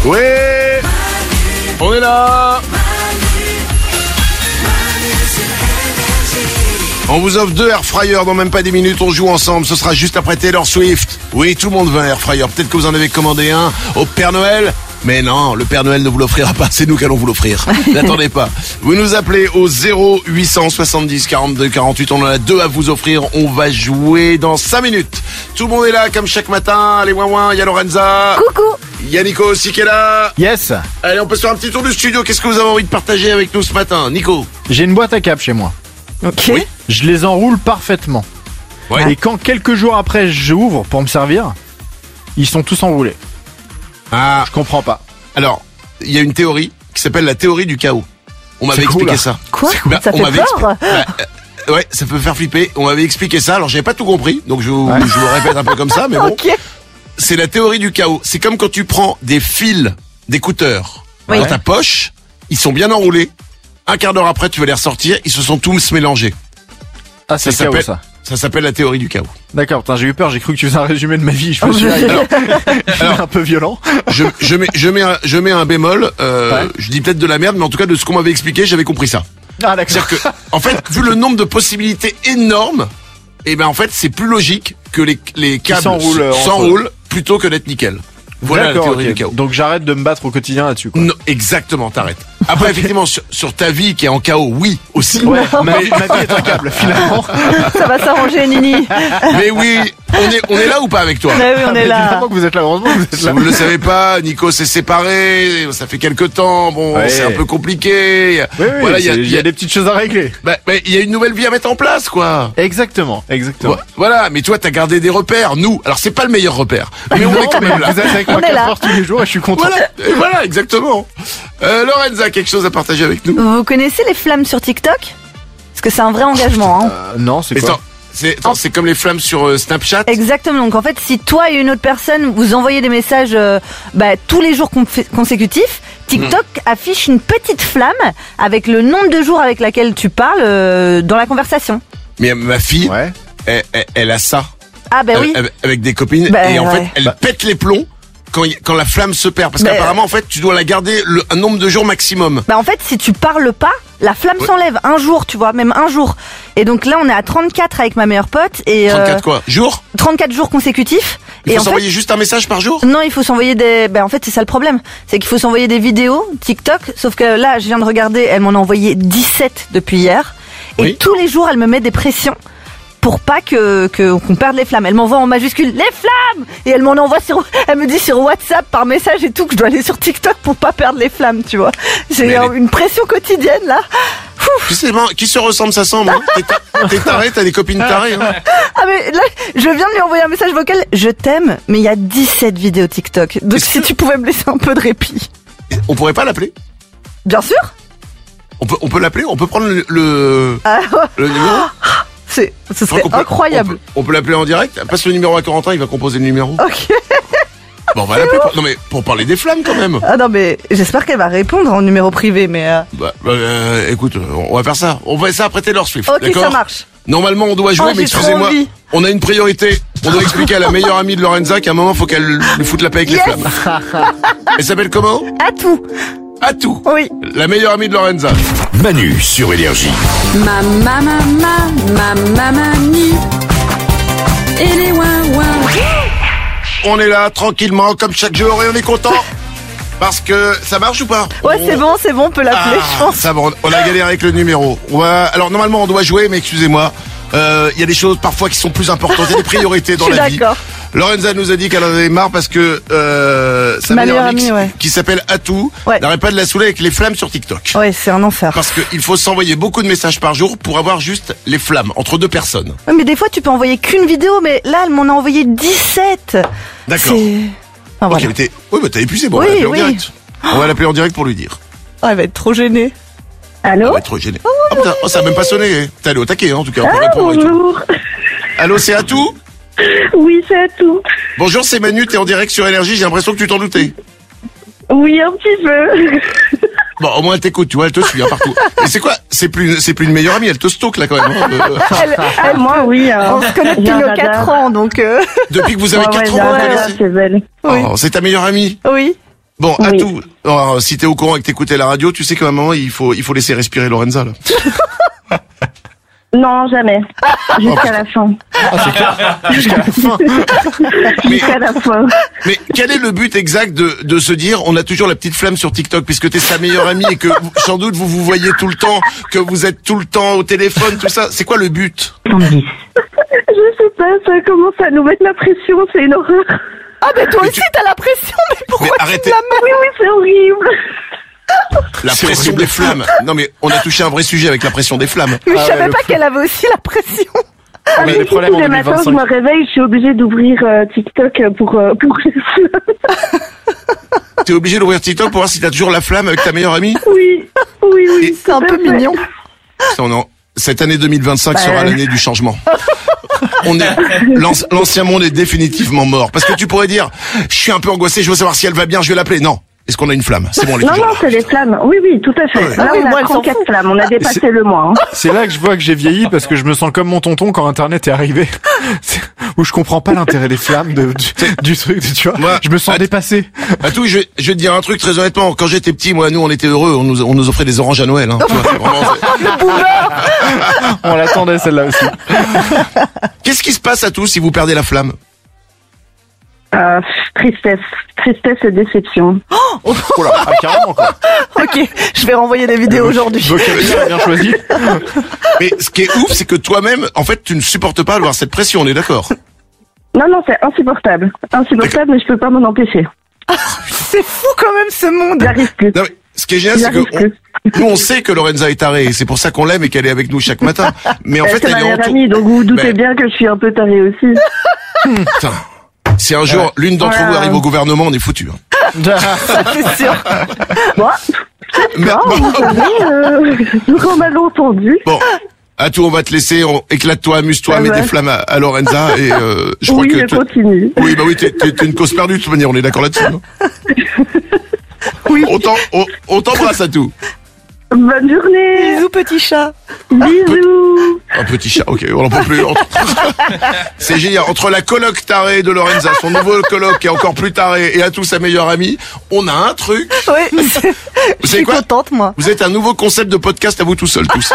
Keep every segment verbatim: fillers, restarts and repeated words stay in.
Ouais, on est là. On vous offre deux air fryers dans même pas des minutes, on joue ensemble, ce sera juste après Taylor Swift. Oui, tout le monde veut un air fryer, peut-être que vous en avez commandé un au Père Noël. Mais non, le Père Noël ne vous l'offrira pas, c'est nous qui allons vous l'offrir. N'attendez pas. Vous nous appelez au zéro huit cent soixante-dix quarante-deux quarante-huit, on en a deux à vous offrir, on va jouer dans cinq minutes. Tout le monde est là comme chaque matin, allez ouin ouin, il y a Lorenza. Coucou. Il y a Nico aussi qui est là. Yes. Allez, on peut se faire un petit tour du studio, qu'est-ce que vous avez envie de partager avec nous ce matin, Nico? J'ai une boîte à cap chez moi. Ok. Oui. Je les enroule parfaitement. Ouais. Et quand quelques jours après j'ouvre pour me servir, ils sont tous enroulés. Ah, Je comprends pas. alors, il y a une théorie qui s'appelle la théorie du chaos. On m'avait C'est cool, expliqué là. ça. Quoi Bah, Ça on fait m'avait peur expli- Bah, euh, Ouais, ça peut faire flipper. On m'avait expliqué ça, alors j'avais pas tout compris, donc je, vous- Ouais. je vous le répète un peu comme ça, mais bon. Ok. C'est la théorie du chaos. C'est comme quand tu prends des fils d'écouteurs Oui. dans ta poche, ils sont bien enroulés. Un quart d'heure après, tu vas les ressortir, ils se sont tous mélangés. Ah, c'est Ça chaos s'appelle- ça. Ça s'appelle la théorie du chaos. D'accord, putain, j'ai eu peur, j'ai cru que tu faisais un résumé de ma vie. Je me suis dit, Alors, il est un peu violent. je, je mets, je mets un, je mets un bémol. Euh, Ouais. Je dis peut-être de la merde, mais en tout cas de ce qu'on m'avait expliqué, j'avais compris ça. Ah, d'accord. C'est-à-dire que, en fait, vu le nombre de possibilités énormes, eh ben en fait, c'est plus logique que les, les câbles s'enroulent, euh, entre s'enroulent plutôt que d'être nickel. Voilà la D'accord, théorie ok. du chaos. Donc j'arrête de me battre au quotidien là-dessus, quoi. Non, exactement, t'arrêtes. Après, effectivement, sur, sur ta vie qui est en chaos, oui, aussi. Ouais, ma vie, ma vie est un câble, finalement. Ça va s'arranger, Nini. Mais oui, on est, on est là ou pas avec toi? Ouais, oui, on est là. Ah, Évidemment que vous êtes là, heureusement que vous êtes Si là. vous ne le savez pas, Nico s'est séparé, ça fait quelque temps, bon, Ouais. c'est un peu compliqué. Oui, oui, Voilà, il y a, c'est- il il y y a- a des petites choses à régler. bah, bah, il y a une nouvelle vie à mettre en place, quoi. Exactement, exactement. Vo- Voilà, mais toi, t'as gardé des repères. Nous, alors c'est pas le meilleur repère, mais on Non, est quand mais même là. vous êtes avec moi On est quatre là. heures tous les jours et je suis content. Voilà, et voilà, exactement. Euh, Lorenza, quelque chose à partager avec nous? Vous connaissez les flammes sur TikTok? Parce que c'est un vrai engagement, hein. Euh, non, c'est Mais quoi attends, c'est, attends, c'est comme les flammes sur euh, Snapchat. Exactement. Donc en fait, si toi et une autre personne vous envoyez des messages euh, bah, tous les jours confé- consécutifs, TikTok affiche une petite flamme avec le nombre de jours avec laquelle tu parles euh, dans la conversation. Mais ma fille, Ouais. elle, elle- elle a ça Ah bah oui. avec, avec des copines Bah, et en ouais. fait, elle pète les plombs quand, y- quand la flamme se perd. Parce Bah, qu'apparemment, en fait, tu dois la garder le, un nombre de jours maximum. Bah en fait, si tu parles pas, la flamme Ouais. s'enlève un jour, tu vois, même un jour. Et donc là, on est à trente-quatre avec ma meilleure pote et euh, trente-quatre quoi? Jours? trente-quatre jours consécutifs. Il et faut en s'envoyer juste un message par jour? fait, non, il faut s'envoyer des. Ben en fait, c'est ça le problème, c'est qu'il faut s'envoyer des vidéos TikTok. Sauf que là, je viens de regarder, elle m'en a envoyé dix-sept depuis hier, et Oui. tous les jours, elle me met des pressions pour pas que que- qu'on perde les flammes. Elle m'envoie en majuscule les flammes et elle m'en envoie sur. Elle me dit sur WhatsApp par message et tout que je dois aller sur TikTok pour pas perdre les flammes, tu vois. J'ai Mais un- elle est- une pression quotidienne là. Qui, c'est, man- qui se ressemble, ça semble, hein? T'es, ta- t'es taré, t'as des copines tarées, hein? Ah mais là, je viens de lui envoyer un message vocal. Je t'aime, mais il y a dix-sept vidéos TikTok. Donc Est-ce si que- tu pouvais me laisser un peu de répit. On pourrait pas l'appeler? Bien sûr. On peut, on peut l'appeler? On peut prendre le, le, Ah, le numéro? c'est, ce Je crois serait qu'on peut- incroyable. On peut, on peut l'appeler en direct? Passe le numéro à Corentin, il va composer le numéro. Ok. Bon, on va l'appeler. pour- Non, mais pour parler des flammes, quand même. Ah non mais j'espère qu'elle va répondre en numéro privé, mais. euh, Bah, bah, euh, écoute, on va faire ça. On va ça après Taylor Swift. Ok, d'accord? ça marche. Normalement, on doit jouer, Oh, mais j'ai trop excusez-moi, envie. on a une priorité. On doit expliquer à la meilleure amie de Lorenza qu'à un moment, faut qu'elle lui foute la paix avec Yes. les flammes. Elle s'appelle comment? À tout. À tout. Oui. La meilleure amie de Lorenza. Manu sur Énergie. Ma ma ma ma ma ma manie. Et les ouin ouin. On est là, tranquillement, comme chaque jour, et on est content. Parce que ça marche ou pas? Ouais, On- c'est bon, c'est bon, on peut l'appeler, Ah, je pense. ça va, on- on a galéré avec le numéro. On va, alors normalement on doit jouer, mais excusez-moi, euh, il y a des choses parfois qui sont plus importantes, il y a des priorités dans Je suis la vie. d'accord. Lorenza nous a dit qu'elle en avait marre parce que euh, sa Ma meilleure meilleure amie, amie, ouais. qui s'appelle Atou, Ouais. n'arrête pas de la saouler avec les flammes sur TikTok. Ouais, c'est un enfer. Parce qu'il faut s'envoyer beaucoup de messages par jour pour avoir juste les flammes entre deux personnes. Ouais, mais des fois, tu peux envoyer qu'une vidéo, mais là, elle m'en a envoyé dix-sept. D'accord. C'est... Enfin, voilà. Ok, mais t'es- oui, bah t'as épuisé, bon, on Oui, va l'appeler en oui. direct. On va l'appeler en direct pour lui dire. Oh, elle va être trop gênée. Elle Allô? va être trop gênée. Oh, putain, oh, ça a même pas sonné. T'es allé au taquet, hein, en tout cas, on peut Ah, répondre et tout. bonjour. Allô, c'est Atou? Oui, c'est tout. Bonjour, c'est Manu, t'es en direct sur Énergie, j'ai l'impression que tu t'en doutais. Oui, un petit peu. Bon, au moins elle t'écoute, tu vois, elle te suit hein, partout. Mais c'est quoi? C'est plus, c'est plus une meilleure amie, elle te stalk là quand même. hein. Euh, Elle, Ah, moi, oui. hein. on se connaît depuis J'ai un nos radar. quatre ans, donc... euh, depuis que vous avez Ouais, ouais, quatre j'ai ans, un vous radar, connaissez. c'est belle. Oui. Oh, c'est ta meilleure amie. Oui. Bon, à Oui. tout. Alors, si t'es au courant et que t'écoutais la radio, tu sais qu'à un moment, il faut, il faut laisser respirer Lorenza, là. Non, jamais. Jusqu'à la fin. Ah, c'est clair. Jusqu'à la fin. Mais, Jusqu'à la fin. mais quel est le but exact de, de se dire, on a toujours la petite flamme sur TikTok, puisque t'es sa meilleure amie et que vous- sans doute vous vous voyez tout le temps, que vous êtes tout le temps au téléphone, tout ça. C'est quoi le but? Je sais pas, ça commence à nous mettre la pression, c'est une horreur. Ah, mais toi Mais aussi, tu- t'as la pression, mais pourquoi Mais tu arrêtez. me la mets? Oui, oui, c'est horrible. La C'est pression horrible. des flammes. Non mais on a touché un vrai sujet avec la pression des flammes. Mais je Ah ouais, savais le pas fou. qu'elle avait aussi la pression. On a des Si, problèmes tous en les matins, je deux mille vingt-cinq. me réveille, je suis obligée d'ouvrir euh, TikTok pour, euh, pour les flammes. T'es obligé d'ouvrir TikTok pour voir si t'as toujours la flamme avec ta meilleure amie. Oui, oui, oui. Et- C'est un tout à peu fait. mignon. Putain, non. Cette année deux mille vingt-cinq Bah, sera ouais. l'année du changement. On est, l'anci- l'ancien monde est définitivement mort. Parce que tu pourrais dire, je suis un peu angoissé, je veux savoir si elle va bien, je vais l'appeler. Non. Est-ce qu'on a une flamme? C'est bon, elle est Non, toujours non, là. c'est les flammes. Oui, oui, tout à fait. Ouais. Là, Ah oui, on moi, a elle s'en trente-quatre fout. flammes. On a dépassé C'est- le mois. Hein. C'est là que je vois que j'ai vieilli parce que je me sens comme mon tonton quand Internet est arrivé. C'est- Où je comprends pas l'intérêt des flammes, de, du, du truc, tu vois. Moi, je me sens att- dépassé. À tout, je vais, je vais te dire un truc très honnêtement. Quand j'étais petit, moi, nous, on était heureux. On nous, on nous offrait des oranges à Noël. Hein. Tu vois, c'est vraiment- c'est- On l'attendait celle-là aussi. Qu'est-ce qui se passe à tous si vous perdez la flamme? Euh, tristesse. Tristesse et déception. Oh là, ah, carrément quoi. Ok, je vais renvoyer des vidéos aujourd'hui. Vocabulaire bien choisi. Mais ce qui est ouf, c'est que toi-même, en fait, tu ne supportes pas avoir cette pression. On est d'accord? Non, non, c'est insupportable. Insupportable, mais je peux pas m'en empêcher. C'est fou quand même ce monde. J'arrive plus. Non, mais ce qui est génial, c'est J'arrive que plus. on- nous, on sait que Lorenza est tarée. et C'est pour ça qu'on l'aime et qu'elle est avec nous chaque matin. Mais en Euh, fait, c'est elle ma est meilleure entour- amie, donc vous vous doutez Ben, bien que je suis un peu tarée aussi. Putain. Si un jour l'une d'entre Voilà. vous arrive au gouvernement, on est foutu. C'est sûr. Bon, Mais- non, bon, vous savez, euh, nous en avons entendu. bon, à tout, on va te laisser. On... Éclate-toi, amuse-toi, Ça mets va. des flammes à, à Lorenza et euh, je crois Oui, que. je tu- continue. Oui, bah oui, t'es, t'es- t'es une cause perdue de toute manière. On est d'accord là-dessus. hein. Oui. On, t'en- on- on t'embrasse à tout. Bonne journée. Bisous petit chat. Bisous. Un petit chat, ok, on n'en peut plus. Entre- C'est génial. Entre la coloc tarée de Lorenza, son nouveau coloc qui est encore plus taré, et à tout sa meilleure amie, on a un truc. Oui, c'est- je savez suis quoi contente moi. Vous êtes un nouveau concept de podcast à vous tout seuls, tous.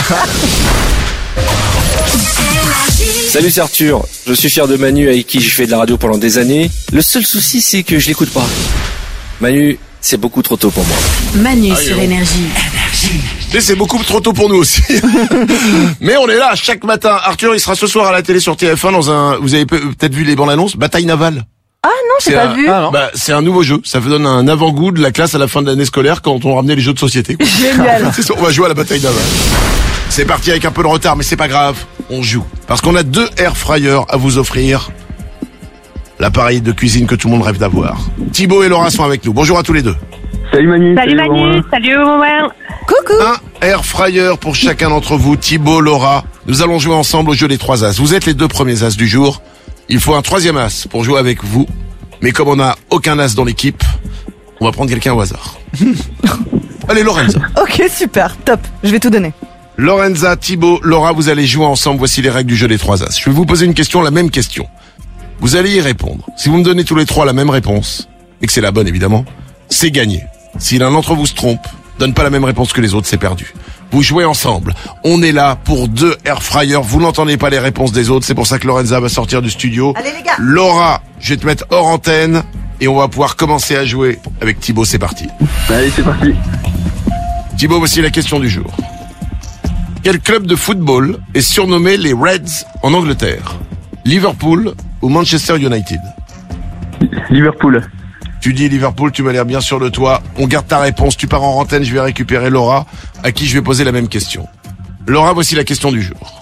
Salut, c'est Arthur. Je suis fier de Manu avec qui j'ai fait de la radio pendant des années. Le seul souci, c'est que je l'écoute pas. Manu, c'est beaucoup trop tôt pour moi. Manu Ah, sur bon. Énergie. Mais c'est beaucoup trop tôt pour nous aussi. Mais on est là chaque matin. Arthur, il sera ce soir à la télé sur T F un dans un, vous avez pe- peut-être vu les bandes annonces, Bataille navale. Ah non, j'ai C'est pas un- vu. Ah non. Bah, c'est un nouveau jeu. Ça vous donne un avant-goût de la classe à la fin de l'année scolaire quand on ramenait les jeux de société, quoi. Génial. C'est ça, on va jouer à la bataille navale. C'est parti avec un peu de retard, mais c'est pas grave. On joue. Parce qu'on a deux air fryers à vous offrir. L'appareil de cuisine que tout le monde rêve d'avoir. Thibaut et Laura sont avec nous. Bonjour à tous les deux. Salut Manu. Salut Manu, Romain. salut Romain. Coucou. Un air fryer pour chacun d'entre vous. Thibaut, Laura. Nous allons jouer ensemble au jeu des trois as. Vous êtes les deux premiers as du jour. Il faut un troisième as pour jouer avec vous. Mais comme on n'a aucun as dans l'équipe, on va prendre quelqu'un au hasard. Allez, Lorenza. Ok, super, top. Je vais tout donner. Lorenza, Thibaut, Laura, vous allez jouer ensemble. Voici les règles du jeu des trois as. Je vais vous poser une question, la même question. Vous allez y répondre. Si vous me donnez tous les trois la même réponse, et que c'est la bonne évidemment, c'est gagné. Si l'un d'entre vous se trompe, donne pas la même réponse que les autres, c'est perdu. Vous jouez ensemble. On est là pour deux air fryers. Vous n'entendez pas les réponses des autres. C'est pour ça que Lorenza va sortir du studio. Allez, les gars. Laura, je vais te mettre hors antenne et on va pouvoir commencer à jouer avec Thibaut. C'est parti. Allez, c'est parti. Thibaut, voici la question du jour. Quel club de football est surnommé les Reds en Angleterre? Liverpool ou Manchester United? Liverpool. Tu dis Liverpool, tu m'as l'air bien sûr de toi. On garde ta réponse, tu pars en antenne, je vais récupérer Laura, à qui je vais poser la même question. Laura, voici la question du jour.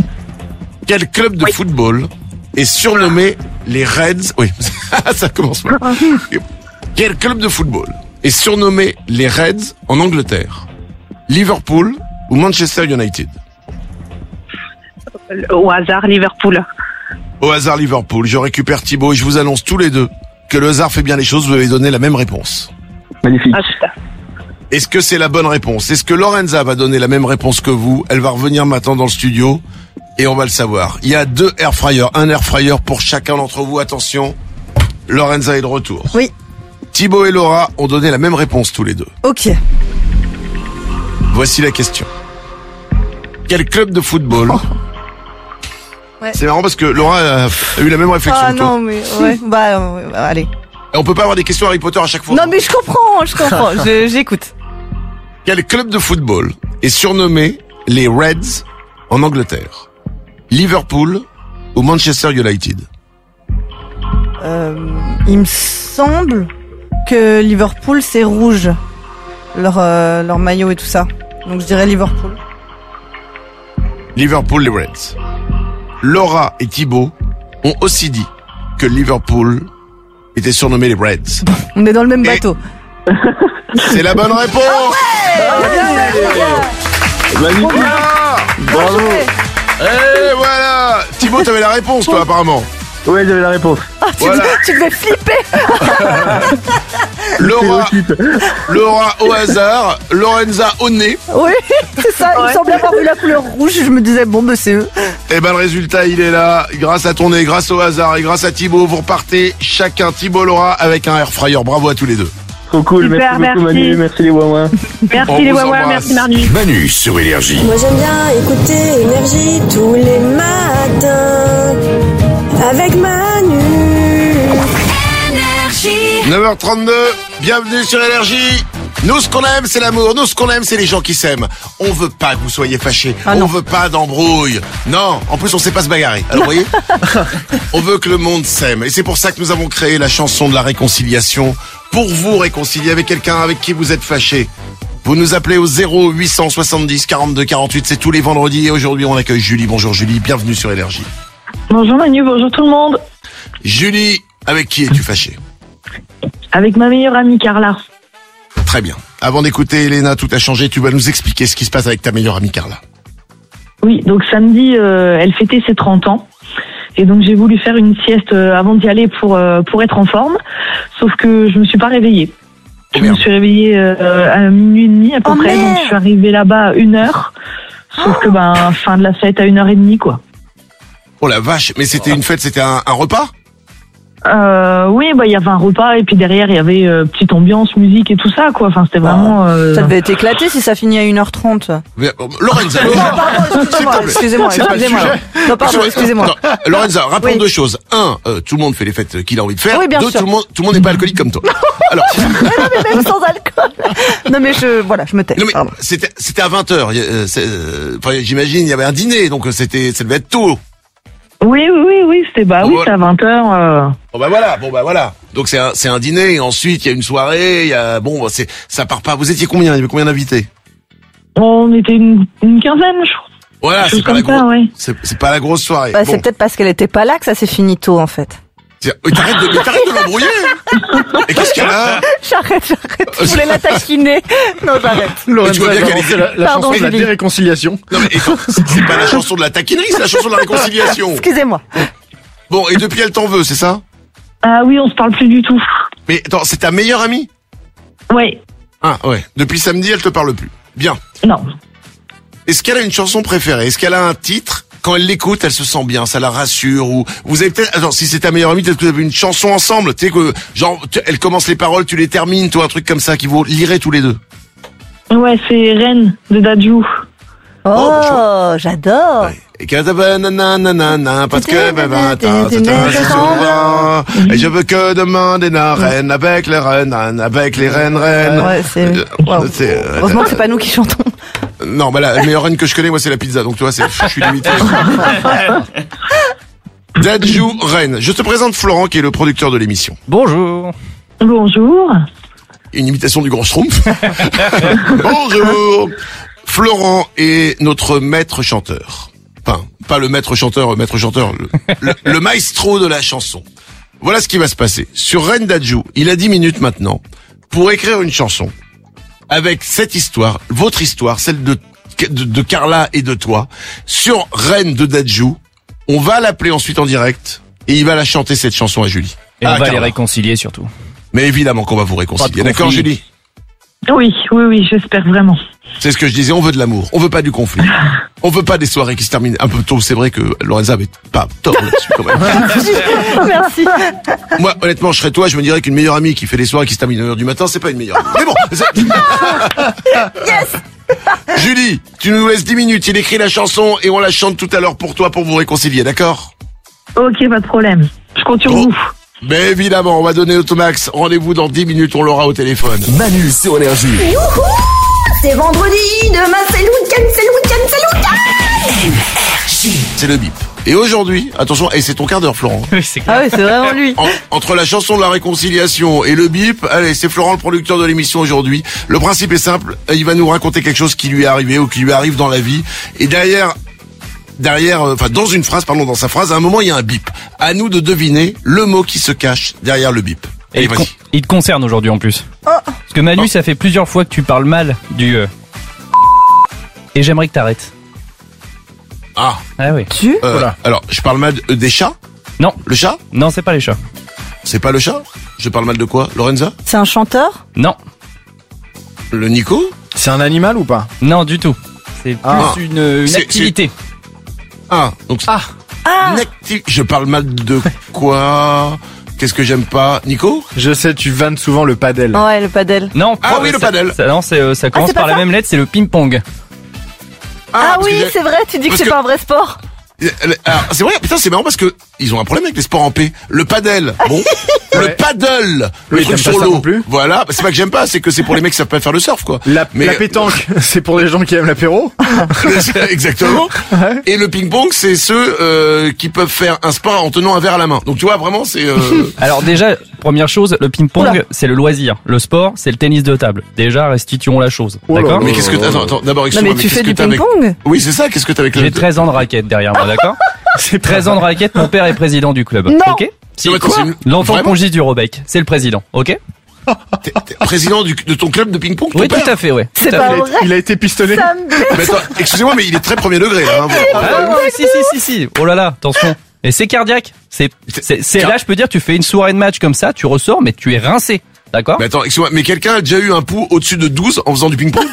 Quel club de football est surnommé les Reds? Oui, ça commence mal. Quel club de football est surnommé les Reds en Angleterre? Liverpool ou Manchester United? Au hasard, Liverpool. Au hasard Liverpool. Je récupère Thibaut et je vous annonce tous les deux que le hasard fait bien les choses. Vous avez donné la même réponse. Magnifique. Ah putain. Est-ce que c'est la bonne réponse? Est-ce que Lorenza va donner la même réponse que vous? Elle va revenir maintenant dans le studio et on va le savoir. Il y a deux air fryers, un air fryer pour chacun d'entre vous. Attention, Lorenza est de retour. Oui. Thibaut et Laura ont donné la même réponse tous les deux. Ok. Voici la question. Quel club de football Oh. Ouais. C'est marrant parce que Laura a, a eu la même réflexion Ah que toi. non, mais ouais. bah, euh, bah, allez. Et on peut pas avoir des questions Harry Potter à chaque fois. Non, mais je comprends, je comprends. je, j'écoute. Quel club de football est surnommé les Reds en Angleterre? Liverpool ou Manchester United? Euh, il me semble que Liverpool, c'est rouge. Leur, euh, leur maillot et tout ça. Donc je dirais Liverpool. Liverpool, les Reds. Laura et Thibaut ont aussi dit que Liverpool était surnommé les Reds. On est dans le même Et- bateau. C'est la bonne réponse. Magnifique. Voilà. Bravo. Et voilà. Thibaut, t'avais la réponse, toi, apparemment. Ouais, j'avais la réponse. Voilà. Tu devais flipper. Laura, Stéréotype. Laura au hasard, Lorenza au nez. Oui, c'est ça. Il me semblait avoir vu la couleur rouge. Je me disais, bon, bah, c'est eux. Et ben le résultat il est là, grâce à ton nez, grâce au hasard et grâce à Thibaut, vous repartez chacun Thibaut Laura avec un air fryer. Bravo à tous les deux. Trop cool. Super, merci beaucoup, merci. Manu. Merci les Wawa. Merci On les vous Wawa, embrasse. merci Manu. Manu sur Énergie. Moi j'aime bien écouter Énergie tous les matins avec Manu. neuf heures trente-deux, bienvenue sur Énergie. Nous ce qu'on aime c'est l'amour, nous ce qu'on aime c'est les gens qui s'aiment. On veut pas que vous soyez fâchés, Ah on non. veut pas d'embrouille. Non, en plus on sait pas se bagarrer. Alors vous voyez, on veut que le monde s'aime. Et c'est pour ça que nous avons créé la chanson de la réconciliation. Pour vous réconcilier avec quelqu'un avec qui vous êtes fâché. Vous nous appelez au zéro huit cent soixante-dix quarante-deux quarante-huit, c'est tous les vendredis et aujourd'hui on accueille Julie. Bonjour Julie, bienvenue sur Énergie. Bonjour Manu, bonjour tout le monde. Julie, avec qui es-tu fâché? Avec ma meilleure amie Carla. Très bien. Avant d'écouter Elena, tout a changé, tu vas nous expliquer ce qui se passe avec ta meilleure amie Carla. Oui, donc samedi, euh, elle fêtait ses trente ans. Et donc j'ai voulu faire une sieste euh, avant d'y aller pour euh, pour être en forme. Sauf que je me suis pas réveillée. Oh, Je me merde. suis réveillée euh, à minuit et demi à peu Oh, près. merde. Donc je suis arrivée là-bas à une heure. Sauf que ben fin de la fête à une heure et demie quoi. Oh la vache, mais c'était une fête, c'était un, un repas? Euh, oui, bah il y avait un repas et puis derrière il y avait euh, petite ambiance, musique et tout ça quoi. Enfin c'était vraiment. Euh... Ça devait être éclaté si ça finit à une heure trente. Mais, euh, Lorenza, Non, pardon, S'il te excusez-moi, plaît. excusez-moi, C'est pas le excusez-moi. sujet. Non, pardon, excusez-moi. Non, Lorenza, rappelons Oui. deux choses. Un, euh, tout le monde fait les fêtes qu'il a envie de faire. Oui, bien Deux, sûr. tout le monde, tout le monde n'est pas alcoolique comme toi. Alors, Même sans alcool. Non, mais je, voilà, je me tais. non mais Pardon. c'était, c'était à vingt heures. J'imagine, il y avait un dîner, donc c'était, ça devait être tôt. Oui, oui, oui, oui, c'était bah Bon, oui, voilà. c'était à vingt heures. Euh... Bon bah voilà, bon bah voilà. Donc c'est un, c'est un dîner et ensuite il y a une soirée, il y a, bon, c'est, ça part pas. Vous étiez combien? Il y avait combien d'invités? On était une, une quinzaine, je crois. Voilà, Quelque chose c'est pas la comme ça, grosse, ouais. c'est, c'est pas la grosse soirée. Bah, Bon. c'est peut-être parce qu'elle était pas là que ça s'est fini tôt, en fait. Tiens, mais t'arrêtes de, mais t'arrêtes de l'embrouiller. Et qu'est-ce qu'elle a? J'arrête, j'arrête. Je voulais la taquiner. Non, j'arrête. Lorenza tu vois bien a qu'elle inventé est- la, la Pardon, chanson de la Julie. déréconciliation. Non mais attends, c'est, c'est pas la chanson de la taquinerie, c'est la chanson de la réconciliation. Excusez-moi. Bon, et depuis elle t'en veut, c'est ça? Ah oui, on se parle plus du tout. Mais attends, c'est ta meilleure amie? Ouais, Ah ouais. Depuis samedi, elle te parle plus. Bien. non. Est-ce qu'elle a une chanson préférée? Est-ce qu'elle a un titre? Quand elle l'écoute, elle se sent bien, ça la rassure, ou vous avez peut-être, attends, si c'est ta meilleure amie, peut-être que vous avez une chanson ensemble, tu sais que, genre, tu- elle commence les paroles, tu les termines, toi, un truc comme ça, qui vous lirez tous les deux. Ouais, c'est Reine de Dadju. Oh, j'adore. Ouais. Et quand nanana, parce que ben vingt ans, c'est C'était un une souvent. Et je veux que demander la reine avec les reines, avec les reines reines. Ouais, c'est, Euh, waouh. c'est, euh, Heureusement que c'est pas nous qui chantons. Non, bah la meilleure reine que je connais, moi, c'est la pizza. Donc, tu vois, c'est, je suis limité. Dadju Reine. Je te présente Florent, qui est le producteur de l'émission. Bonjour. Bonjour. Une imitation du Grand Schtroumpf. Bonjour. Florent est notre maître chanteur. Enfin, pas le maître chanteur, le maître chanteur, le, le, le maestro de la chanson. Voilà ce qui va se passer. Sur Reine Dadju, il a dix minutes maintenant pour écrire une chanson avec cette histoire, votre histoire, celle de, de, de Carla et de toi, sur Reine de Dadju. On va l'appeler ensuite en direct et il va la chanter cette chanson à Julie. Et Ah, on va les Carla. réconcilier surtout. Mais évidemment qu'on va vous réconcilier. Pas de D'accord, conflit. Julie? Oui, oui, oui, j'espère vraiment. C'est ce que je disais, on veut de l'amour, on veut pas du conflit. On veut pas des soirées qui se terminent un peu tôt. C'est vrai que Lorenza avait pas tort là-dessus quand même. Merci. Moi, honnêtement, je serais toi, je me dirais qu'une meilleure amie qui fait des soirées qui se terminent à une heure du matin, c'est pas une meilleure amie. Mais bon. Yes. Julie, tu nous laisses dix minutes, il écrit la chanson et on la chante tout à l'heure pour toi pour vous réconcilier, d'accord? Ok, pas de problème. Je compte sur Oh. vous. Mais évidemment, on va donner Automax. Rendez-vous dans dix minutes, on l'aura au téléphone. Manu sur Énergie. C'est vendredi, demain c'est le week-end, c'est le week-end, c'est le week-end. C'est le bip. Et aujourd'hui, attention, et c'est ton quart d'heure, Florent. Oui, c'est Ah oui, c'est vraiment lui. En- entre la chanson de la réconciliation et le bip, allez, c'est Florent le producteur de l'émission aujourd'hui. Le principe est simple, il va nous raconter quelque chose qui lui est arrivé ou qui lui arrive dans la vie. Et derrière, derrière, euh, enfin dans une phrase, pardon, dans sa phrase, à un moment il y a un bip. À nous de deviner le mot qui se cache derrière le bip. Et Allez, il, te vas-y. con- il te concerne aujourd'hui en plus. Parce que Manu, Oh. ça fait plusieurs fois que tu parles mal du... euh, Et j'aimerais que t'arrêtes. Ah, Ah oui. Tu euh, Voilà. alors, je parle mal de- des chats? Non, Le chat? non, c'est pas les chats. C'est pas le chat? Je parle mal de quoi? Lorenza? C'est un chanteur? Non, Le Nico? C'est un animal ou pas? non du tout. C'est plus Ah. une, une C'est- activité. Ah, donc Ah. une acti- je parle mal de quoi? Qu'est-ce que j'aime pas? Nico? Je sais, tu vannes souvent le padel. Ouais, le padel. Non, Ah euh, oui, le ça- padel. ça- non, c'est, euh, ça commence c'est pas par la ça même lettre, c'est le ping-pong. Ah, parce que oui, j'ai- c'est vrai, tu dis que parce c'est que- pas un vrai sport. Alors, c'est vrai, putain, c'est marrant parce que ils ont un problème avec les sports en paix. Le padel, bon. Le Ouais. paddle, Oui, le truc t'aimes pas sur ça l'eau. non plus. Voilà, c'est pas que j'aime pas, c'est que c'est pour les mecs qui savent pas faire le surf, quoi. La, Mais- la pétanque, c'est pour les gens qui aiment l'apéro. Exactement. Ouais. Et le ping-pong, c'est ceux euh, qui peuvent faire un sport en tenant un verre à la main. Donc tu vois, vraiment, c'est... Euh... Alors déjà, première chose, le ping-pong, Oula. c'est le loisir. Le sport, c'est le tennis de table. Déjà, restituons la chose. Oh là D'accord là. mais qu'est-ce que t'as... Attends, attends, d'abord, Non, excuse-moi, mais tu qu'est-ce fais que du t'as avec- ping-pong? Oui, c'est ça, qu'est-ce que t'as avec le... J'ai treize ans de raquette derrière moi, d'accord C'est treize ans de raquette, mon père est président du club. Non. Ok. C'est vrai, c'est une- L'enfant Vraiment congé du Robec, c'est le président, ok? T'es- t'es président du, de ton club de ping-pong, ton Oui, père tout à fait, ouais. C'est Tout à pas fait. Il a, vrai. il a été pistonné. Ça me Mais attends, excusez-moi, mais il est très premier degré, hein. Ah, ouais, si, si, si, si. Oh là là, attention. Et c'est cardiaque. C'est, c'est, c'est Car- là, je peux dire, tu fais une soirée de match comme ça, tu ressors, mais tu es rincé. D'accord? Mais attends, excuse-moi, mais quelqu'un a déjà eu un pouls au-dessus de douze en faisant du ping-pong?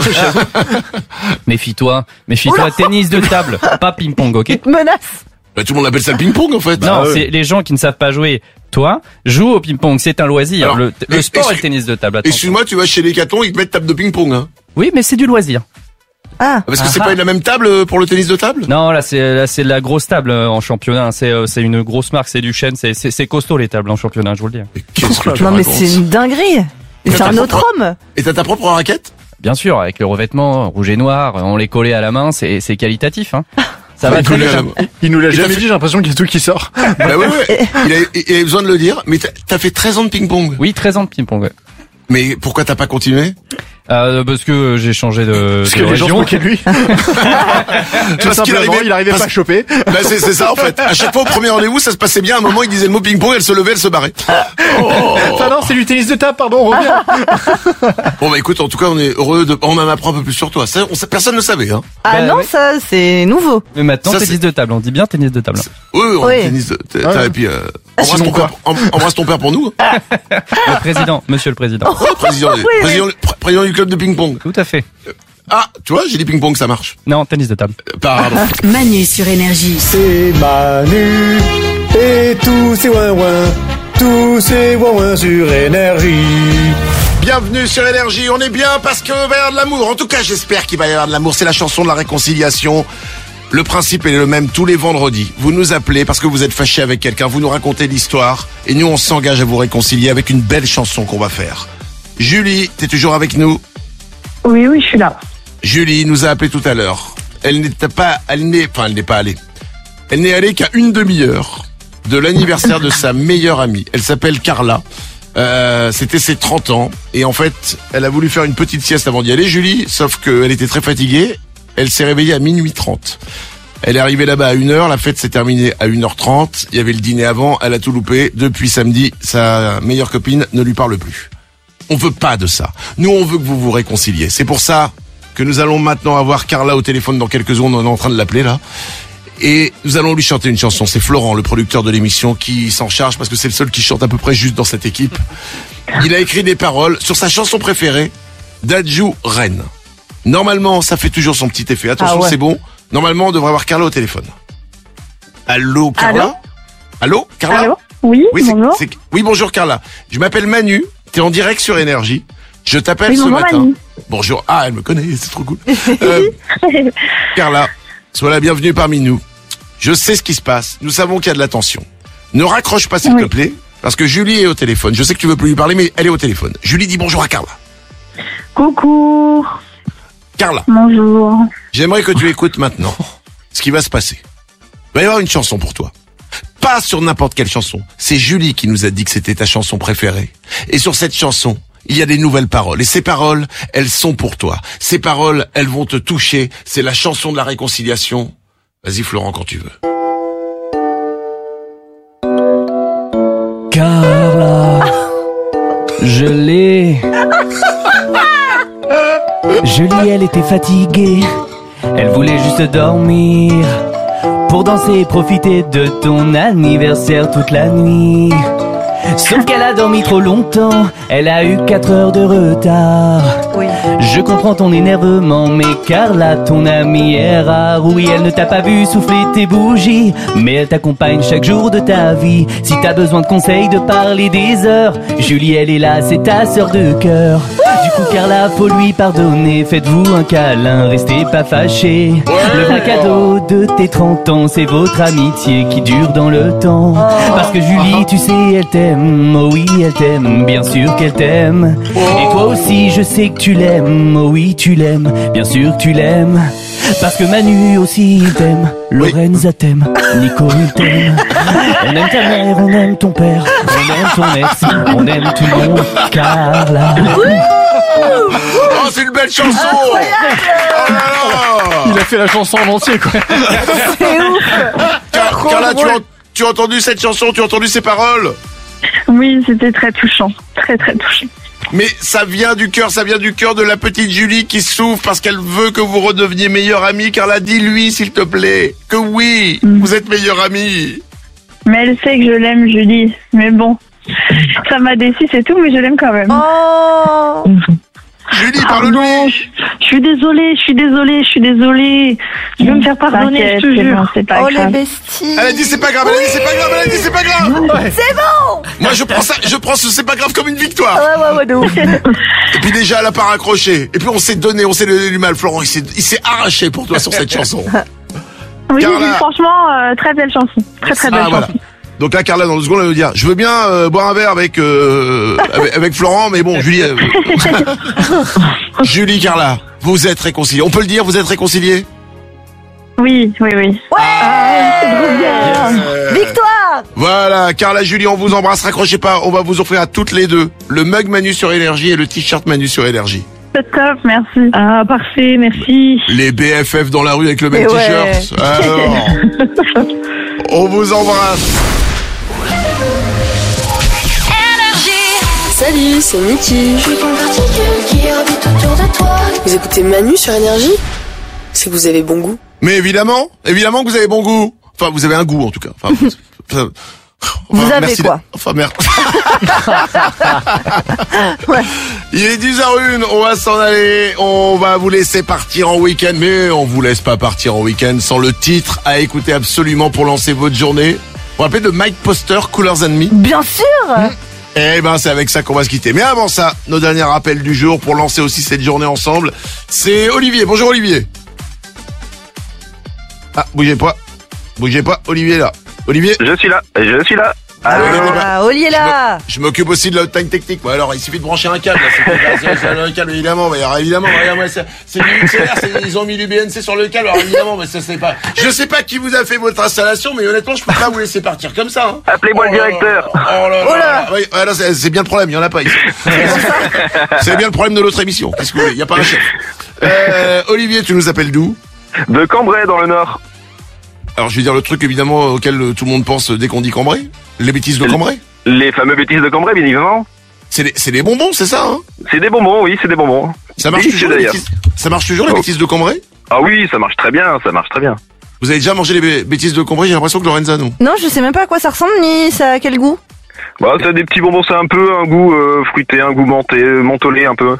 Méfie-toi. Méfie-toi. Tennis de table, pas ping-pong, ok? Il te menace. Bah, tout le monde appelle ça le ping-pong, en fait. Non, Bah, c'est les gens qui ne savent pas jouer. Toi, joue au ping-pong, c'est un loisir. Alors, le, le ex- sport et le excuse- tennis de table. attention. Excuse-moi, tu vas chez Decathlon, ils te mettent table de ping-pong, hein. Oui, mais c'est du loisir. Ah. Parce que c'est Ah pas ah. la même table pour le tennis de table? Non, là c'est là c'est de la grosse table euh, en championnat. C'est euh, c'est une grosse marque, c'est du chêne, c'est c'est c'est costaud les tables en championnat, je vous le dis. Mais qu'est-ce que tu Non, mais racontes? c'est une dinguerie. Et c'est Attends, un autre attends. homme. Et t'as ta propre raquette? Bien sûr, avec le revêtement rouge et noir, on les collait à la main, c'est c'est qualitatif. Hein. Ça va Ouais, très collé vite. à la hein. main. Il nous l'a Et jamais t'as dit, fait- j'ai l'impression qu'il y a tout qui sort. Bah ouais, ouais. Il a, il a besoin de le dire, mais t'as- t'as fait treize ans de ping-pong. Oui, treize ans de ping-pong. Ouais. Mais pourquoi t'as pas continué? Euh, parce que euh, j'ai changé de, Parce de que les gens se région. moquaient de lui. Tout Parce qu'il simplement, arrivait- il arrivait parce- pas à choper. Bah c'est c'est ça en fait. À chaque fois au premier rendez-vous, ça se passait bien. À un moment, il disait le mot ping-pong, elle se levait, elle se barrait. Enfin non, c'est du tennis de table, pardon, on revient. Bon bah écoute, en tout cas, on est heureux de, on en apprend un peu plus sur toi. Ça, on, ça personne ne savait, hein. Ah Bah, non, oui. ça, c'est nouveau. Mais maintenant Ça, tennis c'est- de table, on dit bien tennis de table. Oui, oui, on Oui. est tennis. de- t'as- Ouais. t'as- Et puis, euh, embrasse Sinon ton quoi père, em- embrasse ton père pour nous. hein. Le président, monsieur le président. Président, oui. président, pr- président du club de ping-pong. Tout à fait. Ah, tu vois, j'ai dit ping-pong, ça marche. Non, tennis de table. Euh, Pardon. Manu sur Énergie. C'est Manu et tous ces ouin-ouin, tous ces ouin-ouin sur Énergie. Bienvenue sur Énergie, on est bien parce qu'il va y avoir de l'amour. En tout cas, j'espère qu'il va y avoir de l'amour. C'est la chanson de la réconciliation. Le principe est le même tous les vendredis. Vous nous appelez parce que vous êtes fâché avec quelqu'un, vous nous racontez l'histoire et nous on s'engage à vous réconcilier avec une belle chanson qu'on va faire. Julie, t'es toujours avec nous? Oui, oui, je suis là. Julie nous a appelé tout à l'heure. Elle n'était pas, elle n'est, enfin elle n'est pas allée. Elle n'est allée qu'à une demi-heure de l'anniversaire de sa meilleure amie. Elle s'appelle Carla. Euh, c'était ses trente ans et en fait, elle a voulu faire une petite sieste avant d'y aller, Julie, sauf qu'elle était très fatiguée. Elle s'est réveillée à minuit trente. Elle est arrivée là-bas à une heure, la fête s'est terminée à une heure trente. Il y avait le dîner avant, elle a tout loupé. Depuis samedi, sa meilleure copine ne lui parle plus. On veut pas de ça. Nous, on veut que vous vous réconciliez. C'est pour ça que nous allons maintenant avoir Carla au téléphone dans quelques secondes. On est en train de l'appeler là. Et nous allons lui chanter une chanson. C'est Florent, le producteur de l'émission, qui s'en charge parce que c'est le seul qui chante à peu près juste dans cette équipe. Il a écrit des paroles sur sa chanson préférée, d'Adju Ren. Normalement, ça fait toujours son petit effet. Attention, Ah ouais. c'est bon. Normalement, on devrait avoir Carla au téléphone. Allô, Carla? Allô Allô, Carla? Allô Oui, Oui, c'est- bonjour. c'est- oui, bonjour Carla. Je m'appelle Manu. T'es en direct sur Énergie. Je t'appelle Oui, ce bonjour, matin. Manu. Bonjour. Ah, elle me connaît, c'est trop cool. Euh, Carla, sois la bienvenue parmi nous. Je sais ce qui se passe. Nous savons qu'il y a de la tension. Ne raccroche pas, s'il Oui. te plaît, parce que Julie est au téléphone. Je sais que tu veux plus lui parler, mais elle est au téléphone. Julie dit bonjour à Carla. Coucou. Carla, Bonjour. j'aimerais que tu écoutes maintenant ce qui va se passer. Il va y avoir une chanson pour toi. Pas sur n'importe quelle chanson. C'est Julie qui nous a dit que c'était ta chanson préférée. Et sur cette chanson, il y a des nouvelles paroles. Et ces paroles, elles sont pour toi. Ces paroles, elles vont te toucher. C'est la chanson de la réconciliation. Vas-y Florent, quand tu veux. Carla, je l'ai. Julie, elle était fatiguée. Elle voulait juste dormir pour danser et profiter de ton anniversaire toute la nuit. Sauf qu'elle a dormi trop longtemps. Elle a eu quatre heures de retard. Oui. Je comprends ton énervement, mais Carla, ton amie est rare. Oui, elle ne t'a pas vu souffler tes bougies, mais elle t'accompagne chaque jour de ta vie. Si t'as besoin de conseils, de parler des heures, Julie, elle est là, c'est ta sœur de cœur. Du coup, Carla, faut lui pardonner. Faites-vous un câlin, restez pas fâchés. Le vrai cadeau de tes trente ans, c'est votre amitié qui dure dans le temps. Parce que Julie, tu sais, elle t'aime. Oh oui, elle t'aime, bien sûr qu'elle t'aime. Et toi aussi, je sais que tu l'aimes. Oh oui, tu l'aimes, bien sûr que tu l'aimes. Parce que Manu aussi il t'aime, Lorenza t'aime, Nico il t'aime. On aime ta mère, on aime ton père, on aime ton ex, on aime tout le monde, Carla. Oh, c'est une belle chanson. Oh là là. Il a fait la chanson en entier, quoi. Car- Carla, tu as, tu as entendu cette chanson? Tu as entendu ces paroles? Oui, c'était très touchant. Très, très touchant. Mais ça vient du cœur, ça vient du cœur de la petite Julie qui souffre parce qu'elle veut que vous redeveniez meilleure amie. Carla, dis-lui, s'il te plaît, que oui, Mm. vous êtes meilleure amie. Mais elle sait que je l'aime, Julie. Mais bon, ça m'a déçu, c'est tout, mais je l'aime quand même. Oh. Julie, Pardon, parle-lui. je je suis désolée, je suis désolée, je suis désolée. Je veux me faire pardonner, je te T'inquiète, c'est jure. bon, c'est pas Oh les grave. besties. Elle a dit c'est pas grave, elle a dit c'est pas grave, elle a dit c'est pas grave. C'est bon. Moi je prends ça, je prends ce c'est pas grave comme une victoire. Ouais, ouais, ouais, de ouf. Et puis déjà elle a pas raccroché. Et puis on s'est donné, on s'est donné du mal. Florent, il s'est, il s'est arraché pour toi sur cette chanson. Oui, Carla. oui, franchement, euh, très belle chanson. Très, très belle Ah, chanson. voilà. Donc là, Carla, dans deux secondes, elle va nous dire, je veux bien euh, boire un verre avec, euh, avec avec Florent, mais bon, Julie, euh, Julie, Carla, vous êtes réconciliés. On peut le dire, vous êtes réconciliés. Oui, oui, oui. Euh, Victoire. Voilà, Carla, Julie, on vous embrasse. Raccrochez pas, on va vous offrir à toutes les deux le mug Manu sur Énergie et le t-shirt Manu sur Énergie. C'est top, merci. Ah, parfait, merci. Les B F F dans la rue avec le même Et ouais. t-shirt. Alors, on vous embrasse. Salut, c'est Niki. Je suis ton particule qui orbite autour de toi. Vous écoutez Manu sur Énergie? C'est que vous avez bon goût. Mais évidemment, évidemment que vous avez bon goût. Enfin, vous avez un goût en tout cas. Enfin, enfin, Vous enfin, avez merci quoi de- Enfin, merde. Il est dix heures une, on va s'en aller. On va vous laisser partir en week-end. Mais on vous laisse pas partir en week-end sans le titre à écouter absolument pour lancer votre journée. Vous vous rappelez de Mike Poster, Coolers and Me? Bien sûr. Eh ben, c'est avec ça qu'on va se quitter. Mais avant ça, nos derniers rappels du jour pour lancer aussi cette journée ensemble, c'est Olivier. Bonjour Olivier. Ah, bougez pas. Bougez pas, Olivier est là. Olivier. Je suis là, je suis là. Allô. Ah, Oli est là. Je m'occupe aussi de la haute technique. Moi, alors, il suffit de brancher un câble. Là. C'est, c'est, c'est, un câble, évidemment. Mais alors, évidemment, regarde, moi, c'est, c'est du X L R, c'est, ils ont mis l'U B N C sur le câble. Alors, évidemment, mais ça, c'est pas. Je sais pas qui vous a fait votre installation, mais honnêtement, je peux pas vous laisser partir comme ça. Hein. Appelez-moi Oh le là directeur. là. Oh là là. Oh là. là. Oui, ouais, là, c'est, c'est bien le problème. Il y en a pas ici. C'est bien le problème de l'autre émission. Qu'est-ce que vous voulez? Il y a pas un chef. Euh, Olivier, tu nous appelles d'où? De Cambrai, dans le Nord. Alors, je vais dire le truc, évidemment, auquel tout le monde pense dès qu'on dit Cambrai. Les bêtises de Cambrai. Les fameux bêtises de Cambrai, bien évidemment. C'est des, c'est des bonbons, c'est ça, hein? C'est des bonbons, oui, c'est des bonbons. Ça marche Délicieux, toujours, les d'ailleurs. bêtises, ça marche toujours, les Oh. bêtises de Cambrai? Ah oui, ça marche très bien, ça marche très bien. Vous avez déjà mangé les bé- bêtises de Cambrai? J'ai l'impression que Lorenza, non. Non, je sais même pas à quoi ça ressemble ni ça a quel goût. Bah, c'est des petits bonbons, c'est un peu un goût euh, fruité, un goût menté, mentholé un peu.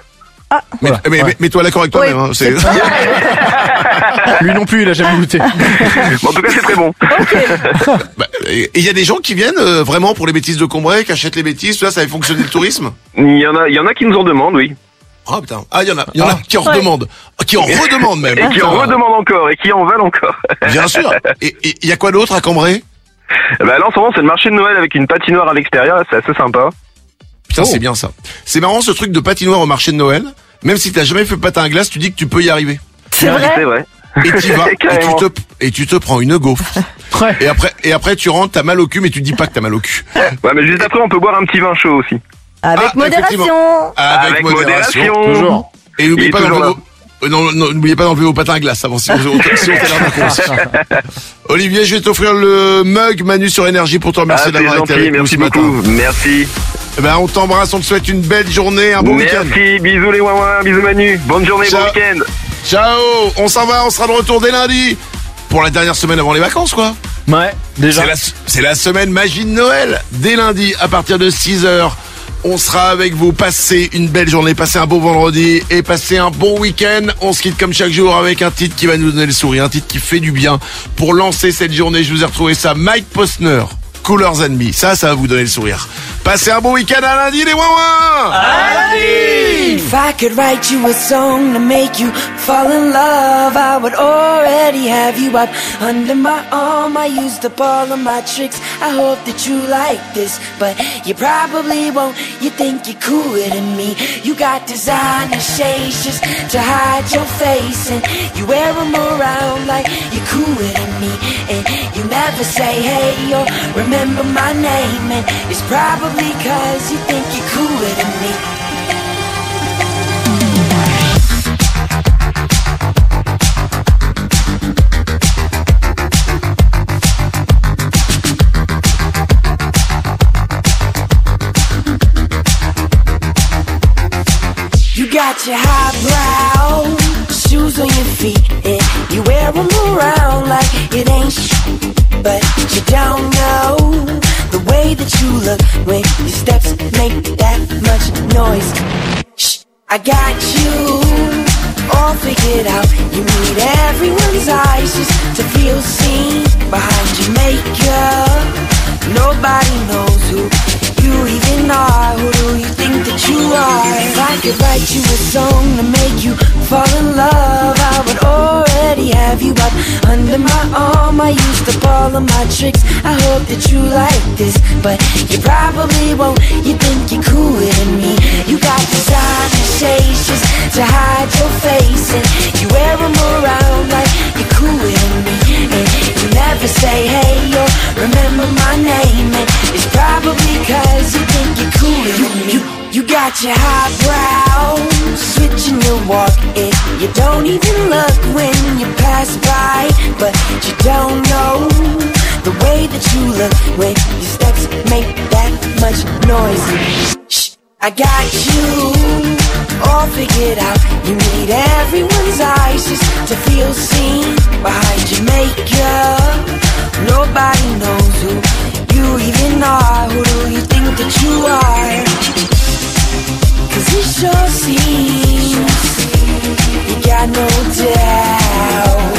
Ah. Mais, Voilà. mais, Ouais. mais mets-toi d'accord avec toi-même. Oui, hein, c'est... Lui non plus, il a jamais goûté. Bon, en tout cas, c'est très bon. Bah, et il y a des gens qui viennent euh, vraiment pour les bêtises de Combray, qui achètent les bêtises, tout ça, ça fait fonctionner le tourisme. Il y en a, il y en a qui nous en demandent, oui. Ah putain, ah il y en a, il y en a Ah. qui en redemandent, qui en redemandent même. Et qui en Putain. redemandent encore, et qui en veulent encore. Bien sûr. Et il y a quoi d'autre à Cambrai? Bah là, en ce moment, c'est le marché de Noël avec une patinoire à l'extérieur, c'est assez sympa. Putain, Oh. c'est bien ça. C'est marrant ce truc de patinoire au marché de Noël. Même si t'as jamais fait patin à glace, tu dis que tu peux y arriver. C'est Ouais, vrai. C'est vrai. Et tu vas, et tu Carrément. te, et tu te prends une gaufre. Ouais. Et après, et après tu rentres, t'as mal au cul, mais tu te dis pas que t'as mal au cul. Ouais, mais juste après, on peut boire un petit vin chaud aussi. Avec Ah, modération. Avec, Avec modération. modération. Toujours. Et Il n'oubliez est pas toujours d'enlever vos, euh, non, non, n'oubliez pas d'enlever vos patins à glace avant, si on, si on t'a l'air d'un con. Olivier, je vais t'offrir le mug Manu sur Énergie pour te remercier Ah, c'est d'avoir été gentil, avec nous merci ce matin. beaucoup. Merci. Eh ben, on t'embrasse, on te souhaite une belle journée, un bon week-end. Merci, bisous les ouin bisous Manu. Bonne journée, Ciao. bon week-end. Ciao, on s'en va, on sera de retour dès lundi pour la dernière semaine avant les vacances, quoi. Ouais, déjà. C'est la, c'est la semaine magie de Noël. Dès lundi, à partir de six heures, on sera avec vous. Passez une belle journée, passez un beau vendredi et passez un bon week-end. On se quitte comme chaque jour avec un titre qui va nous donner le sourire, un titre qui fait du bien. Pour lancer cette journée, je vous ai retrouvé ça, Mike Posner, Coolers and Me. Ça, ça va vous donner le sourire. Passez un bon week-end à lundi, les ouin-ouin. If I could write you a song to make you fall in love, I would already have you up under my arm. I used up all of my tricks. I hope that you like this, but you probably won't. You think you're cooler than me. You got designer shades just to hide your face, and you wear them around like you're cooler than me. And you never say hey or remember my name, and it's probably cause you think you're cooler than me. You got your highbrow shoes on your feet, and you wear them around like it ain't sh- but you don't know the way that you look when your steps make that much noise. Shh, I got you all figured out. You need everyone's eyes just to feel seen behind your makeup. Nobody knows who you even are. Who do you think that you are? If I could write you a song to make you fall in love, I would already have you up under my arm. I used up all of my tricks. I hope that you like this, but you probably won't. You think you're cooler than me. You got designer shades just to hide your face, and you wear them around like you're cooler than me. And you never say hey or remember my name, and it's probably cause you think you're cooler than me. You, you got your highbrow switching your walk, and you don't even look when you pass by, but you don't know the way that you look when your steps make that much noise. Shh, I got you all figured out. You need everyone's eyes just to feel seen behind your makeup. Nobody knows who you even are. Who do you think that you are? Cause it sure seems you got no doubt,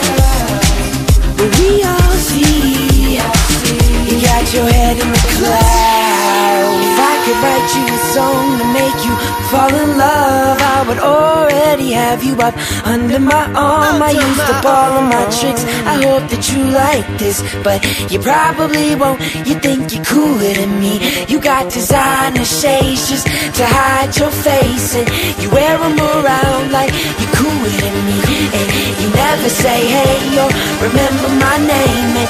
but we all see you got your head in the clouds. If I could write you a song to make you fall in love, I would already have you up under my arm. I used up all of my tricks. I hope that you like this, but you probably won't. You think you're cooler than me. You got designer shades just to hide your face, and you wear them around like you're cooler than me. And you never say hey or remember my name, and